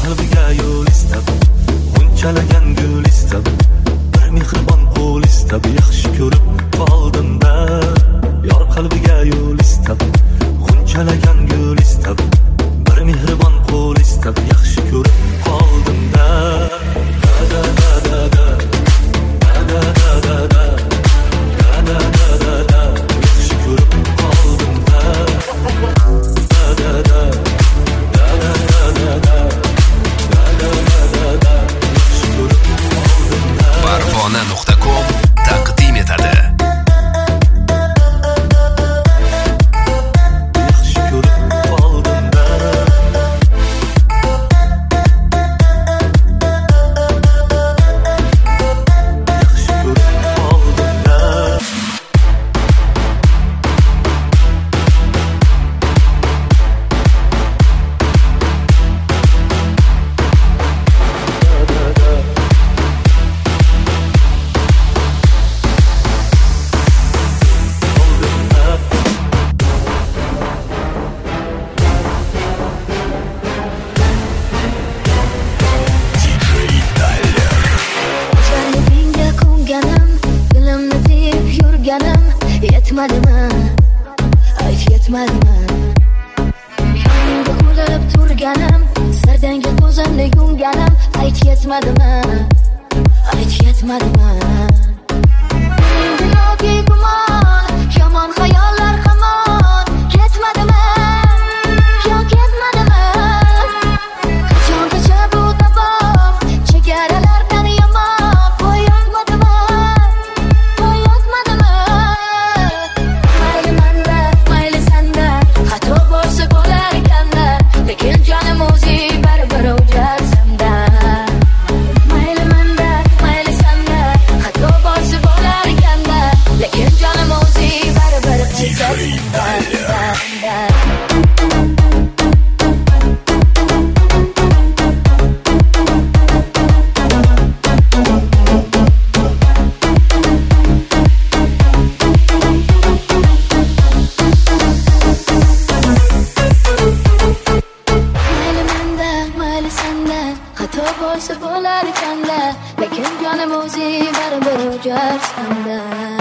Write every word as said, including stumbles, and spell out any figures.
qalbiga yo'l istab, g'unchalagan gul istab, bir mehribon qo'l istab, yaxshi ko'rib qoldim-da. Yor qalbiga yo'l istab, g'unchalagan gul istab, bir mehribon qo'l istab, yaxshi ko'rib qoldim-da. Da da da da da da da da da da da da da yaxshi ko'rib qoldim-da. Da da da da da da da da yaxshi ko'rib qoldim-da. Farg'ona nuqta com taqdim etadi. Yetmadimi? Ayt yetmadimi? Yoningda ko'rib turganim, sardanga ko'zimni yumganim, ayt yetmadimi? Ayt yetmadimi? Yo'qki gumon, yomon xayollar hamon, ketmadimi? Yo'q ketmadimi? Qachongacha bu davom, chegaralardan yomon, qo'ymadimi? Lekin jonim o'zi baribir o'jarsamda. Mayli manda, mayli sanda, xato bo'lsa bo'lar ekanda. Lekin jonim o'zi baribir o'jarsamda. Xato bo'lsa bo'lar ekanda, lekin jonim o'zi baribir o'jar sanda.